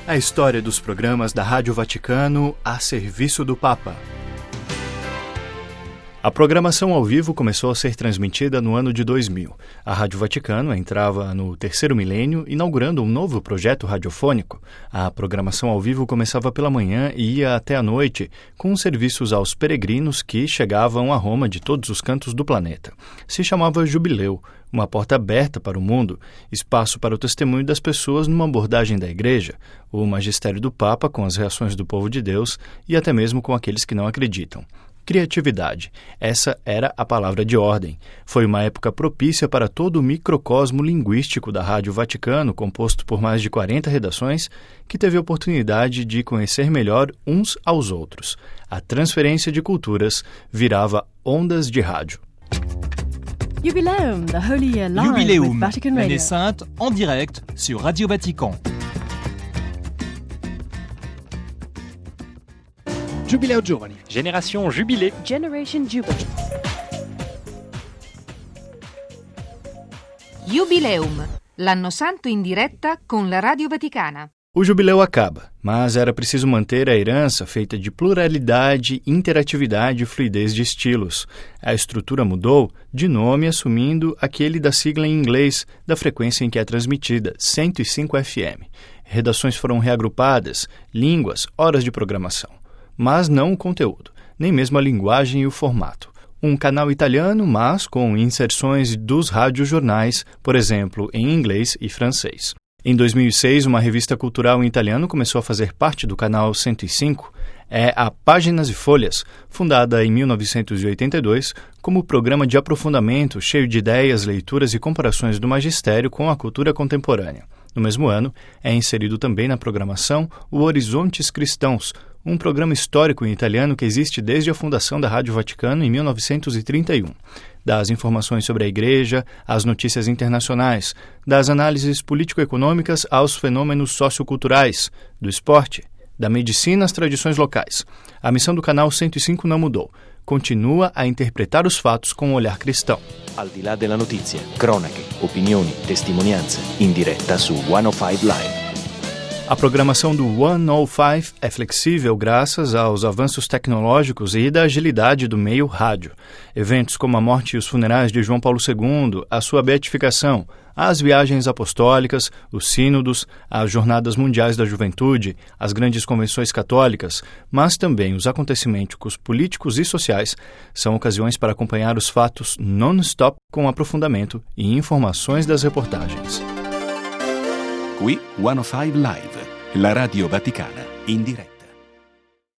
A história dos programas da Rádio Vaticano a serviço do Papa. A programação ao vivo começou a ser transmitida no ano de 2000. A Rádio Vaticano entrava no terceiro milênio, inaugurando um novo projeto radiofônico. A programação ao vivo começava pela manhã e ia até a noite, com serviços aos peregrinos que chegavam a Roma de todos os cantos do planeta. Se chamava Jubileu, uma porta aberta para o mundo, espaço para o testemunho das pessoas numa abordagem da Igreja, o magistério do Papa com as reações do povo de Deus e até mesmo com aqueles que não acreditam. Criatividade. Essa era a palavra de ordem. Foi uma época propícia para todo o microcosmo linguístico da Rádio Vaticano, composto por mais de 40 redações, que teve a oportunidade de conhecer melhor uns aos outros. A transferência de culturas virava ondas de rádio. Jubileum, the Holy Year Live Jubileum, with Vatican Radio. l'année sainte en direct sur Radio Vatican. Giubileo Giovani. Génération Jubilé. Generation Jubilee. Jubileum, l'anno santo in diretta con la Radio Vaticana. O jubileu acaba, mas era preciso manter a herança feita de pluralidade, interatividade e fluidez de estilos. A estrutura mudou de nome, assumindo aquele da sigla em inglês da frequência em que é transmitida, 105 FM. Redações foram reagrupadas, línguas, horas de programação. Mas não o conteúdo, nem mesmo a linguagem e o formato. Um canal italiano, mas com inserções dos radiojornais, por exemplo, em inglês e francês. Em 2006, uma revista cultural em italiano começou a fazer parte do canal 105, é a Páginas e Folhas, fundada em 1982 como programa de aprofundamento cheio de ideias, leituras e comparações do magistério com a cultura contemporânea. No mesmo ano, é inserido também na programação o Horizontes Cristãos, um programa histórico em italiano que existe desde a fundação da Rádio Vaticano em 1931. Das informações sobre a Igreja, às notícias internacionais, das análises político-econômicas aos fenômenos socioculturais, do esporte, da medicina às tradições locais. A missão do canal 105 não mudou. Continua a interpretar os fatos com um olhar cristão. Al di là della notizia, cronache, opinioni, testimonianze, in diretta su 105 Live. A programação do 105 é flexível graças aos avanços tecnológicos e da agilidade do meio rádio. Eventos como a morte e os funerais de João Paulo II, a sua beatificação, as viagens apostólicas, os sínodos, as jornadas mundiais da juventude, as grandes convenções católicas, mas também os acontecimentos políticos e sociais, são ocasiões para acompanhar os fatos non-stop com aprofundamento e informações das reportagens. Qui 105 Live, la Radio Vaticana, in diretta.